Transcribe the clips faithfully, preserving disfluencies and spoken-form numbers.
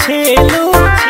पूछेलू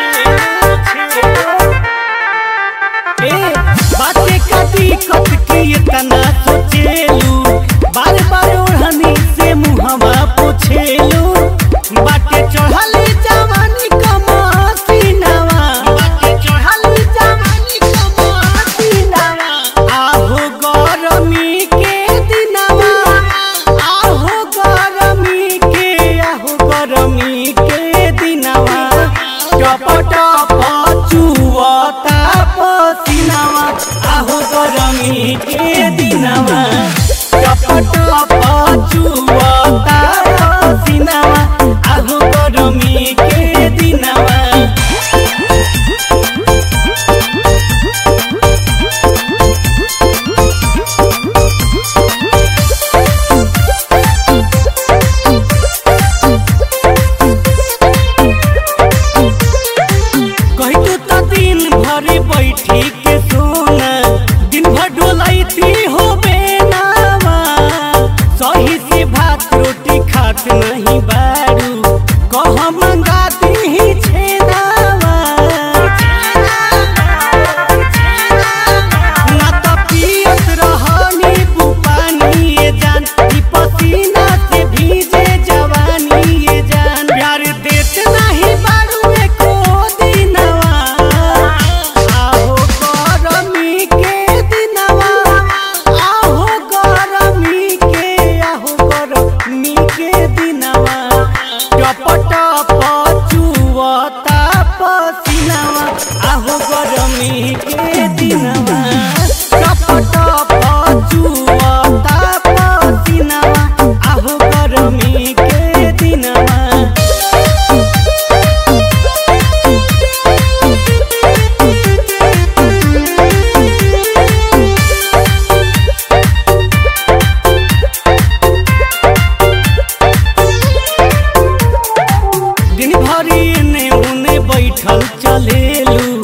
ए बातें का दिक्कत की इतना सोचेलू बार बार ओढ़नी से मुहवा पूछेलू बाटे चढ़ली जवानी कमसीनावा बाटे चढ़ली जवानी कमसीनावा आहो गरमी के दिनवा आहो गरमी के आहो गरमी के दिनवा टप टप चुवता पसीनावा आहो गरमी के दिनवा टप टप चुवता पसीनावा आहो गरमी के दिनवा बैठी के सोना दिन भर डोलैती हो बेनावा सही से भात रोटी खात नहीं बारू कह मंगाती ही छेनावा ना तो पियत रहनी बुपानी ये जान ई पसीना से भीजे जवानी ये जान प्यार देत नहीं बारू एको दिनवा आहो गरमी के दिनवा टप टप चुवता पसीनावा आहो गरमी के दिनवा दिन भरी ने उने बैठल चलेलू